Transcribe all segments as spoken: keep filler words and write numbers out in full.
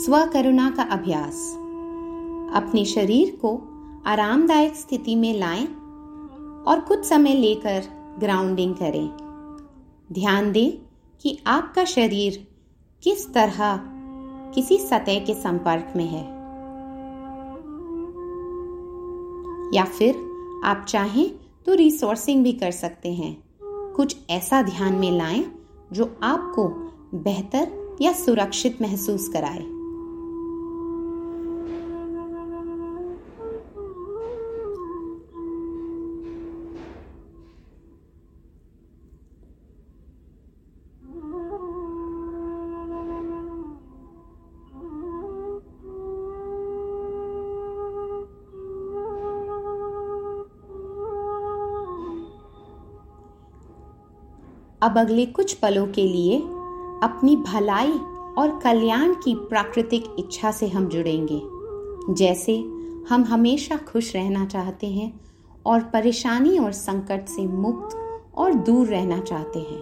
स्वकरुणा का अभ्यास। अपने शरीर को आरामदायक स्थिति में लाएं और कुछ समय लेकर ग्राउंडिंग करें। ध्यान दें कि आपका शरीर किस तरह किसी सतह के संपर्क में है, या फिर आप चाहें तो रिसोर्सिंग भी कर सकते हैं। कुछ ऐसा ध्यान में लाएं जो आपको बेहतर या सुरक्षित महसूस कराए। अब अगले कुछ पलों के लिए अपनी भलाई और कल्याण की प्राकृतिक इच्छा से हम जुड़ेंगे। जैसे हम हमेशा खुश रहना चाहते हैं और परेशानी और संकट से मुक्त और दूर रहना चाहते हैं।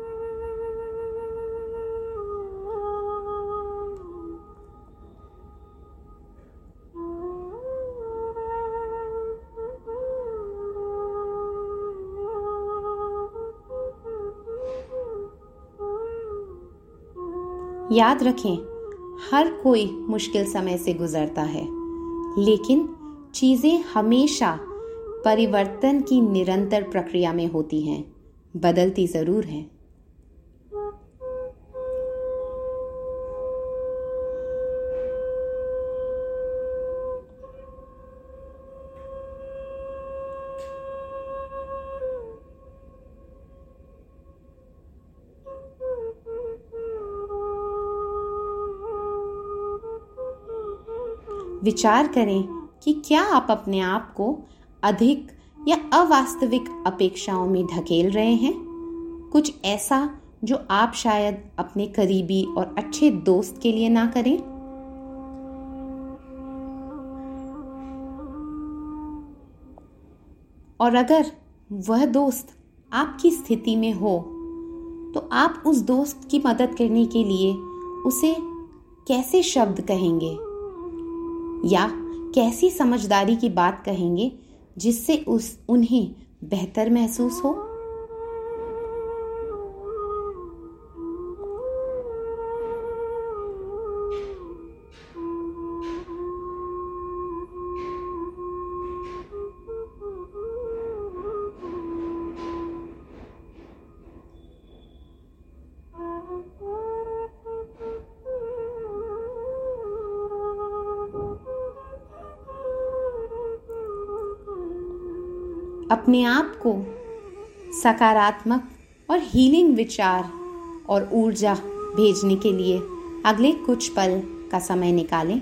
याद रखें, हर कोई मुश्किल समय से गुजरता है, लेकिन चीजें हमेशा परिवर्तन की निरंतर प्रक्रिया में होती हैं, बदलती जरूर हैं। विचार करें कि क्या आप अपने आप को अधिक या अवास्तविक अपेक्षाओं में धकेल रहे हैं। कुछ ऐसा जो आप शायद अपने करीबी और अच्छे दोस्त के लिए ना करें। और अगर वह दोस्त आपकी स्थिति में हो तो आप उस दोस्त की मदद करने के लिए उसे कैसे शब्द कहेंगे या कैसी समझदारी की बात कहेंगे जिससे उस उन्हें बेहतर महसूस हो। अपने आप को सकारात्मक और हीलिंग विचार और ऊर्जा भेजने के लिए अगले कुछ पल का समय निकालें।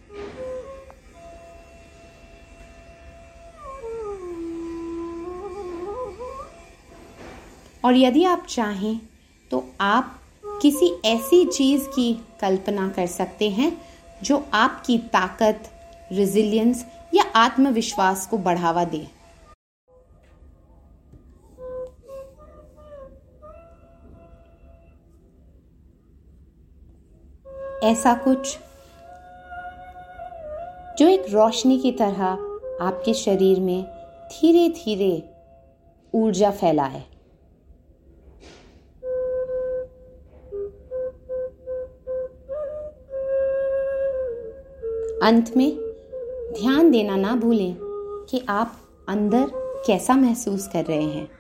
और यदि आप चाहें तो आप किसी ऐसी चीज की कल्पना कर सकते हैं जो आपकी ताकत, रेजिलियंस या आत्मविश्वास को बढ़ावा दे। ऐसा कुछ जो एक रोशनी की तरह आपके शरीर में धीरे धीरे ऊर्जा फैलाए। अंत में ध्यान देना ना भूलें कि आप अंदर कैसा महसूस कर रहे हैं।